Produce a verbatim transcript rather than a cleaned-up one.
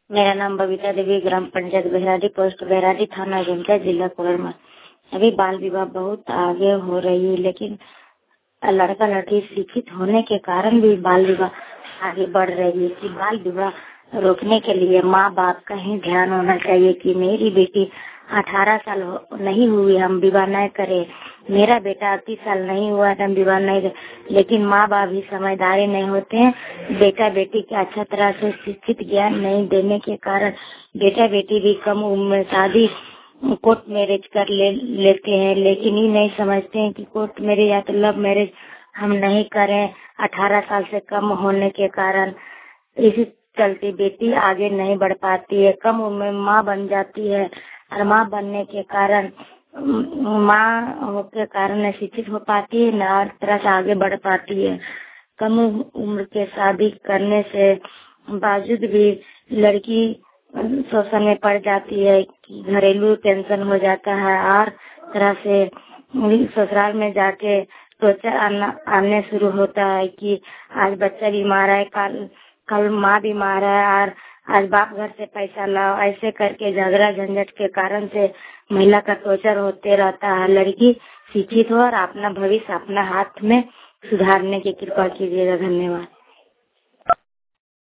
मेरा नाम बबीता देवी, ग्राम पंचायत बहराडी, पोस्ट बहराडी, थाना झुमका, जिला कोडरमा। अभी बाल विवाह बहुत आगे हो रही है, लेकिन लड़का लड़की शिक्षित होने के कारण भी बाल विवाह आगे बढ़ रही है। कि बाल विवाह रोकने के लिए माँ बाप का ही ध्यान होना चाहिए कि मेरी बेटी अठारह साल नहीं हुई, हम विवाह नहीं करें। मेरा बेटा तीस साल नहीं हुआ, हम विवाह नहीं करें। लेकिन माँ बाप भी समझदारी नहीं होते हैं। बेटा बेटी के अच्छा तरह से शिक्षित ज्ञान नहीं देने के कारण बेटा बेटी भी कम उम्र में शादी कोर्ट मैरिज कर ले, लेते हैं। लेकिन ये नहीं समझते हैं कि कोर्ट मैरिज या तो लव मैरिज हम नहीं करें अठारह साल से कम होने के कारण। इसी चलते बेटी आगे नहीं बढ़ पाती है, कम उम्र में माँ बन जाती है और माँ बनने के कारण माँ के कारण न शिक्षित हो पाती है, न और तरह से आगे बढ़ पाती है। कम उम्र के शादी करने से बावजूद भी लड़की शोषण में पड़ जाती है कि घरेलू टेंशन हो जाता है और तरह से ससुराल में जाके टॉर्चर आना आने शुरू होता है कि आज बच्चा बीमार है, कल कल माँ बीमार है और आज बाप घर से पैसा लाओ। ऐसे करके झगड़ा झंझट के कारण से महिला का टॉर्चर होते रहता है। लड़की शिक्षित हो और अपना भविष्य अपना हाथ में सुधारने की कृपा कीजिएगा। धन्यवाद।